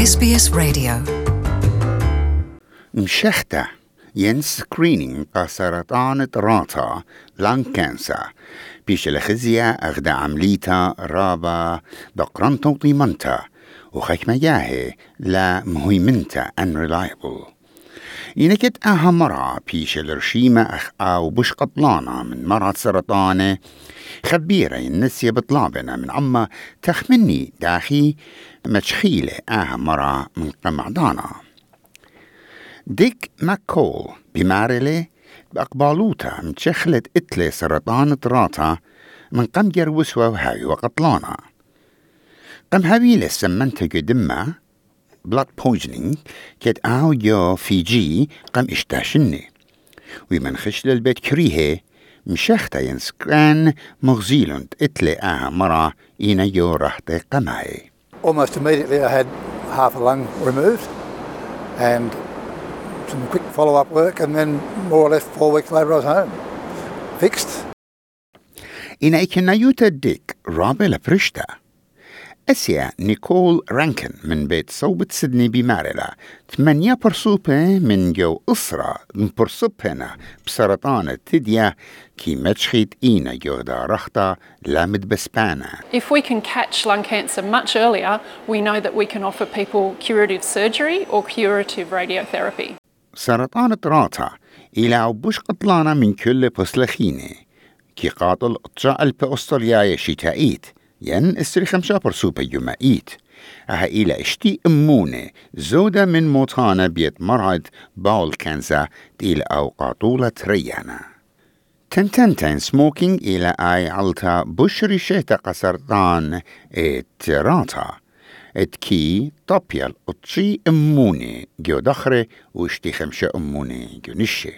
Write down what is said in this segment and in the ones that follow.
SBS Radio. مشخته ين سكرينينج سرطان راتا لان كانسر بيش الخزية أغدا عمليتا رابا دقران توطيمنتا وخيك مياهي لا مهيمنتا unreliable ينكت مرة بيش الرشيمة أو بش قطلانة من مرض سرطانة خبيرة النسية بطلابنا من عما تخمني داخي متشخيلة مرة من قمعدانا ديك ماكول بمارلي بأقبالوتا متشخلت إتلي سرطان راتا من قم جروسوا وهاي وقطلانا قم هاويلة سمنتك دمه blood poisoning كد جو في جي قم اشتاشني ومن خشل البيت كريهي مشاختا ينسكران مغزيلون اتلي مرة إينا يو رحتي قماي. Almost immediately I had half a lung removed and some quick follow-up work, and then more or less 4 weeks later I was home. Fixed. إنا إكنا يوتا ديك رابي لبرشتا. أسيا نيكول رانكن من بيت صوبة سيدني بماريلا 8 برصوبة من جو أسرة من برصوبنا بسرطان تديا كي متشخيت إينا جو دا رختا لامد بسبانا. If we can catch lung cancer much earlier, we know that we can offer people curative surgery or curative radiotherapy. سرطان راتا إلى بوش قطلانا من كل بسلخينة كي قاتل أطجاء البأستراليا شتائيت ين استري 5 برسوبة يومائيت أها إلى اشتي أمونة زودة من موتانا بيت مرض باول كانسا تيل أو قاطولة ريانا تنتين سموكينج إلى آي علتا بشري شيتا قسرطان اتراتا اتكي طبيال اتشي أمونة جو دخرة واشتي 5 أمونة جو نشي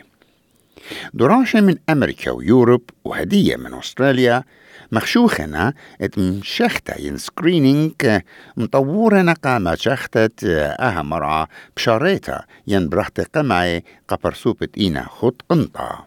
دراشة من أمريكا ويوروب وهدية من أستراليا مخشوخنا اتمشختا ين سكرينينج مطورنا قامة شختت مرة بشاريتا ين برحت قمعي قبرسوبة إينا خط قنطة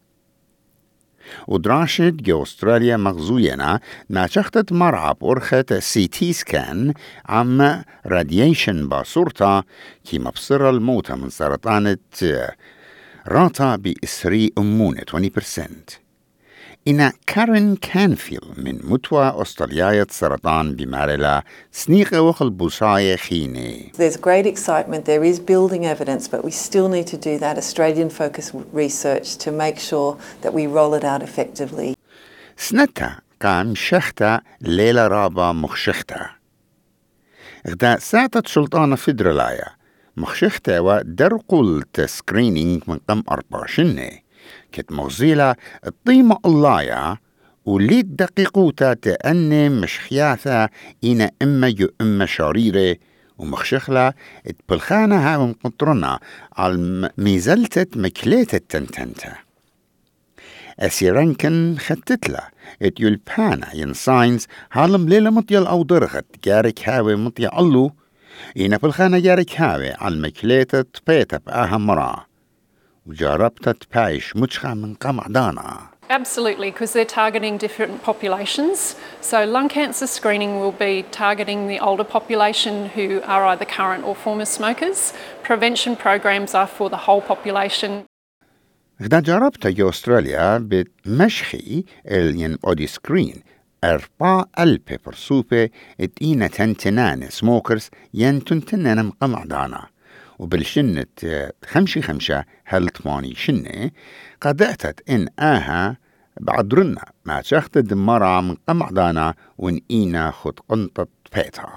ودراشت جو أستراليا مغزوينا ما شختت مرعى بورخة سي تي سكان عم راديشن باصورتا كي مبصر الموتى من سرطانة راتا بإسري أمونة 20%. إن كارين كانفيل من متوى أسترالياية سرطان بماريلا سنيقة وخل بوصاية خيني. There's great excitement, there is building evidence, but we still need to do that Australian-focused research to make sure that we roll it out effectively. سنتا قام شختا ليلة رابا مخشختا. غدا ساعتت سلطانة فدرالايا مخشختا ودرقلت سكرينينج من قم 4 شنة. كت مغزيلة الطيمة اللايا وليد دقيقوتا تأني مشخياثا إنا إما جو إما شاريرة ومخشخلة اتبلخانا هاو مقطرنا على ميزلتة مكليتة تنتنتا أسيرانكن خطتلا اتيولبانا ين ساينس هالم ليلة مطيال أو درغت جارك هاوي مطيا ألو إنا بلخانا جارك هاوي على مكليتة بيتا مرا وجربت تبايش متشخة من قمعدانا. Absolutely, because they're targeting different populations. So lung cancer screening will be targeting the older population who are either current or former smokers. Prevention programs are for the whole population. غدا جربت جو أستراليا بتمشخي ين بودي سكرين 4,000 برسوبة اتينا تنتنان سموكرز ين تنتنان مقمعدانا. وبالشنة 5 هل 8 شنة قدأتت إن بعدرنا ما شخت دمارة من قمعدانا وإن إينا خد قنطة بيتا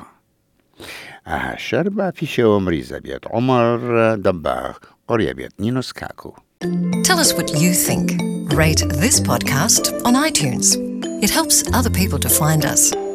شربة في شو مريزة بيت عمر دباغ قرية بيت نينوس كاكو. Tell us what you think. Rate this podcast on iTunes. It helps other people to find us.